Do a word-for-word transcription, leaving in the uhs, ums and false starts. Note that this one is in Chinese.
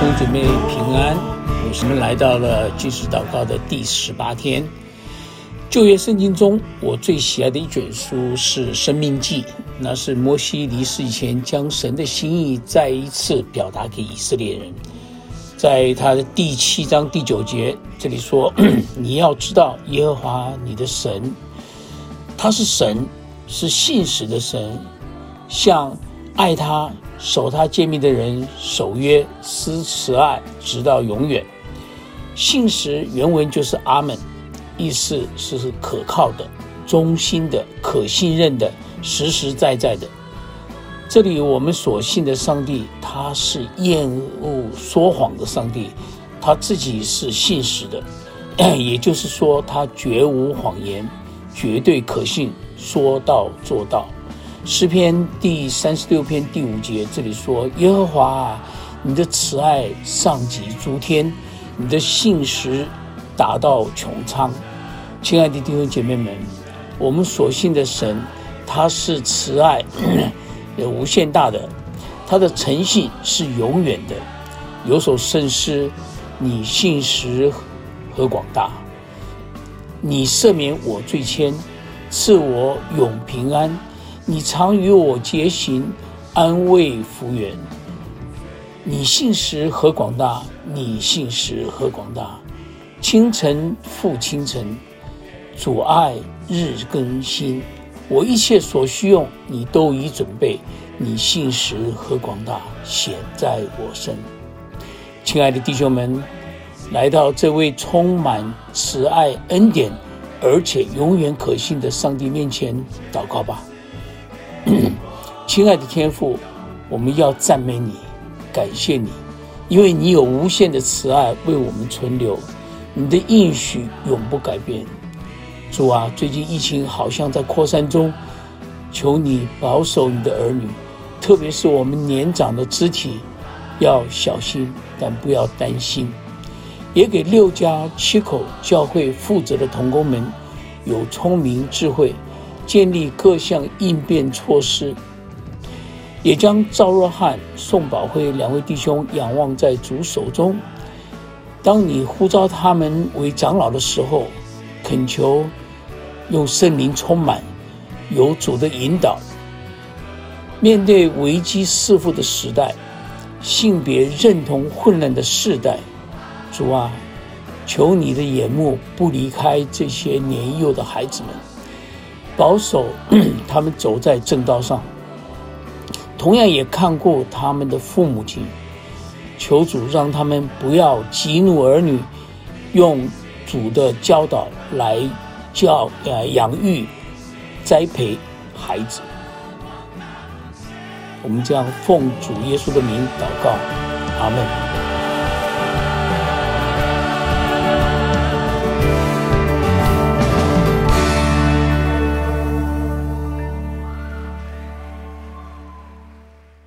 兄姐妹平安，我们来到了禁食祷告的第十八天。旧约圣经中，我最喜爱的一卷书是《申命记》，那是摩西离世以前将神的心意再一次表达给以色列人。在他的第七章第九节，这里说：你要知道耶和华你的神，他是神，是信实的神，像爱他守他诫命的人守约施慈爱直到永远。信实原文就是阿们，意思是可靠的、忠心的、可信任的、实实在在的。这里我们所信的上帝，他是厌恶说谎的上帝，他自己是信实的，也就是说他绝无谎言，绝对可信，说到做到。诗篇第三十六篇第五节，这里说：耶和华啊，你的慈爱上及诸天，你的信实达到穹苍。亲爱的弟兄姐妹们，我们所信的神，他是慈爱也无限大的，他的诚信是永远的。有首圣诗：你信实何广大，你赦免我罪愆，赐我永平安。你常与我结行，安慰福源。你信实何广大，你信实何广大。清晨复清晨，主爱日更新。我一切所需用，你都已准备。你信实何广大，显在我身。亲爱的弟兄们，来到这位充满慈爱恩典而且永远可信的上帝面前祷告吧。亲爱的天父，我们要赞美你，感谢你，因为你有无限的慈爱为我们存留，你的应许永不改变。主啊，最近疫情好像在扩散中，求你保守你的儿女，特别是我们年长的肢体，要小心，但不要担心。也给六家七口教会负责的同工们有聪明智慧，建立各项应变措施，也将赵若翰、宋宝慧两位弟兄仰望在主手中。当你呼召他们为长老的时候，恳求用圣灵充满，有主的引导。面对危机四伏的时代，性别认同混乱的世代，主啊，求你的眼目不离开这些年幼的孩子们，保守他们走在正道上，同样也看顾他们的父母亲。求主让他们不要激怒儿女，用主的教导来教呃养育栽培孩子。我们这样奉主耶稣的名祷告，阿们。